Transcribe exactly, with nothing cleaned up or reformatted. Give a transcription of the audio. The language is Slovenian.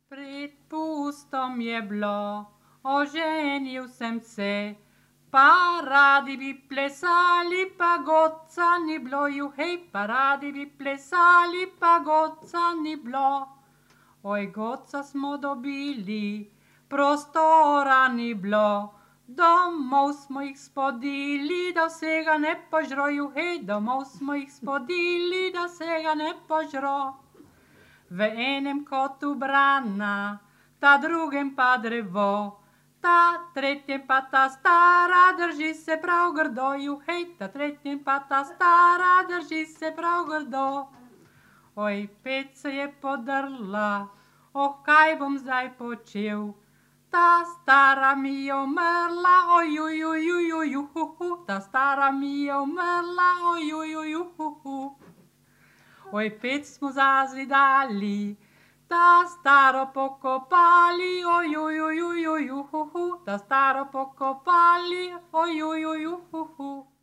Pred pustom je bilo, oženil sem se, pa radi bi plesali, pa godca ni bilo, juhej, pa radi bi plesali, pa godca ni bilo. Oj, godca smo dobili, prostora ni bilo, domov smo jih spodili, da vsega ne požro, juhej, domov smo jih spodili, da vsega ne požro. V enem kotu brana, ta drugem pa drevo, ta tretjem pa ta stara drži se prav grdo, juhej, ta tretjem pa ta stara drži se prav grdo. Oj, ped se je podrla, oh, kaj bom zdaj počel, ta stara mi je umrla, ojujujujujujuhu, ta stara mi je umrla, ojujujujuhu. Oj, ped smo zazidali, ta staro pokopali, ojujujujujuhu, ta staro pokopali, ojujujujuhu.